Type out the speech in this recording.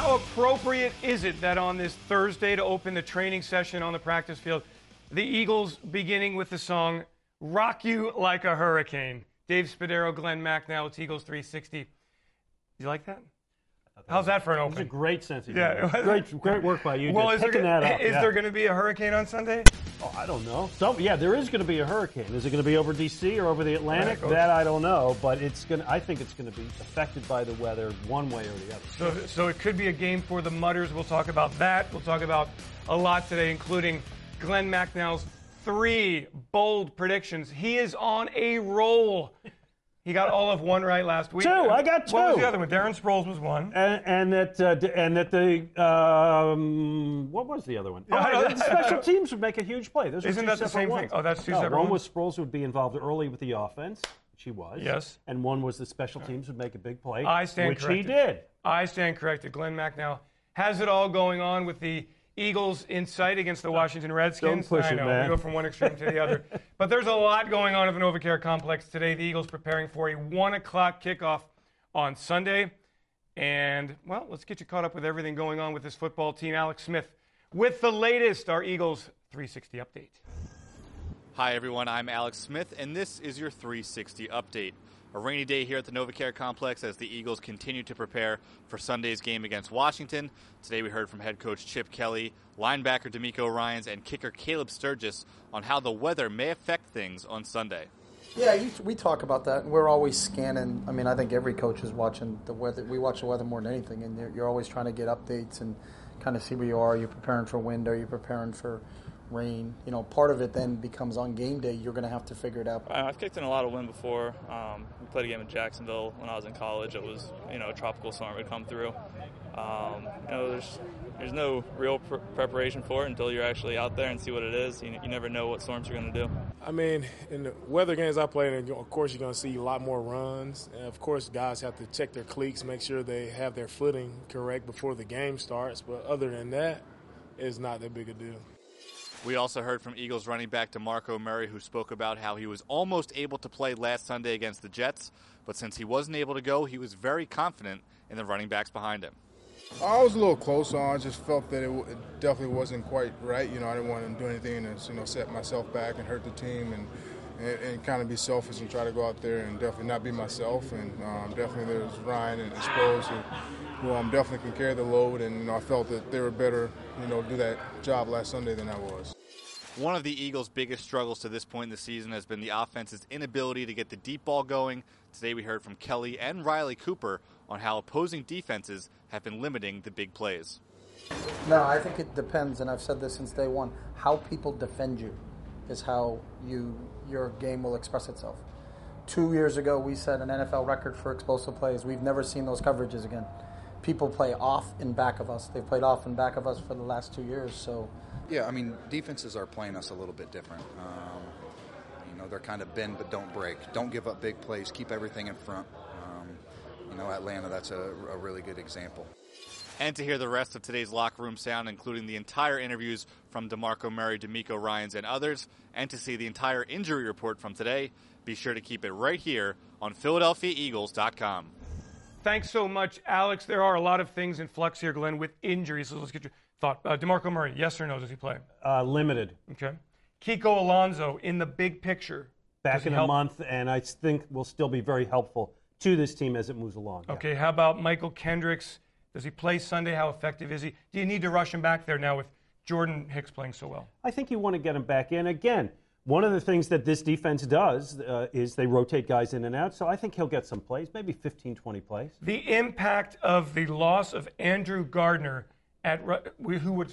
How appropriate is it that on this Thursday to open the training session on the practice field, the Eagles beginning with the song Rock You Like a Hurricane? Dave Spadaro, Glenn Macnow, it's Eagles 360. Do you like that? How's that for an opening? It's a great sense of humor. Yeah. Great work by you. Well, picking that up. Is there going to be a hurricane on Sunday? Oh, I don't know. There is going to be a hurricane. Is it going to be over D.C. or over the Atlantic? That I don't know, but I think it's going to be affected by the weather one way or the other. So it could be a game for the Mudders. We'll talk about that. We'll talk about a lot today, including Glenn Macnow's 3 bold predictions. He is on a roll. He got all of one right last week. 2. I got 2. What was the other one? Darren Sproles was 1. And that what was the other one? The special teams would make a huge play. Those Isn't that the same thing? Oh, that's 2 separate one ones? was Sproles would be involved early with the offense, which he was. Yes. And one was the special teams would make a big play, I stand which corrected. he did. I stand corrected. Glenn Macnow has it all going on with the Eagles in sight against the Washington Redskins. Don't push I it, know, man. we go from one extreme to the other. But there's a lot going on at the NovaCare Complex today. The Eagles preparing for a 1 o'clock kickoff on Sunday. And, well, let's get you caught up with everything going on with this football team. Alex Smith with the latest, our Eagles 360 update. Hi, everyone. I'm Alex Smith, and this is your 360 update. A rainy day here at the NovaCare Complex as the Eagles continue to prepare for Sunday's game against Washington. Today we heard from head coach Chip Kelly, linebacker D'Amico Ryans, and kicker Caleb Sturgis on how the weather may affect things on Sunday. Yeah, we talk about that, and we're always scanning. I mean, I think every coach is watching the weather. We watch the weather more than anything, and you're always trying to get updates and kind of see where you are. Are you preparing for wind? Are you preparing for rain? You know, part of it then becomes on game day, you're going to have to figure it out. I've kicked in a lot of wind before. We played a game in Jacksonville when I was in college. It was, a tropical storm would come through. There's no real preparation for it until you're actually out there and see what it is. You never know what storms are going to do. I mean, in the weather games I played, of course, you're going to see a lot more runs. And of course, guys have to check their cleats, make sure they have their footing correct before the game starts. But other than that, it's not that big a deal. We also heard from Eagles running back DeMarco Murray, who spoke about how he was almost able to play last Sunday against the Jets, but since he wasn't able to go, he was very confident in the running backs behind him. I was a little close on. I just felt that it definitely wasn't quite right. I didn't want to do anything to set myself back and hurt the team and kind of be selfish and try to go out there and definitely not be myself. And definitely there's Ryan and Sproles who definitely can carry the load, and I felt that they were better, do that job last Sunday than I was. One of the Eagles' biggest struggles to this point in the season has been the offense's inability to get the deep ball going. Today we heard from Kelly and Riley Cooper on how opposing defenses have been limiting the big plays. No, I think it depends, and I've said this since day one, how people defend you is how your game will express itself. 2 years ago, we set an NFL record for explosive plays. We've never seen those coverages again. People play off and back of us. They've played off and back of us for the last 2 years. So, yeah, I mean, defenses are playing us a little bit different. They're kind of bend but don't break. Don't give up big plays. Keep everything in front. Atlanta, that's a really good example. And to hear the rest of today's locker room sound, including the entire interviews from DeMarco Murray, D'Amico Ryans, and others, and to see the entire injury report from today, be sure to keep it right here on PhiladelphiaEagles.com. Thanks so much, Alex. There are a lot of things in flux here, Glenn, with injuries. So let's get your thought. DeMarco Murray, yes or no, does he play? Limited. Okay. Kiko Alonso, in the big picture. Back in a month, and I think will still be very helpful to this team as it moves along. Okay, how about Michael Kendricks? Does he play Sunday? How effective is he? Do you need to rush him back there now with Jordan Hicks playing so well? I think you want to get him back in. Again, one of the things that this defense does is they rotate guys in and out, so I think he'll get some plays, maybe 15, 20 plays. The impact of the loss of Andrew Gardner, who would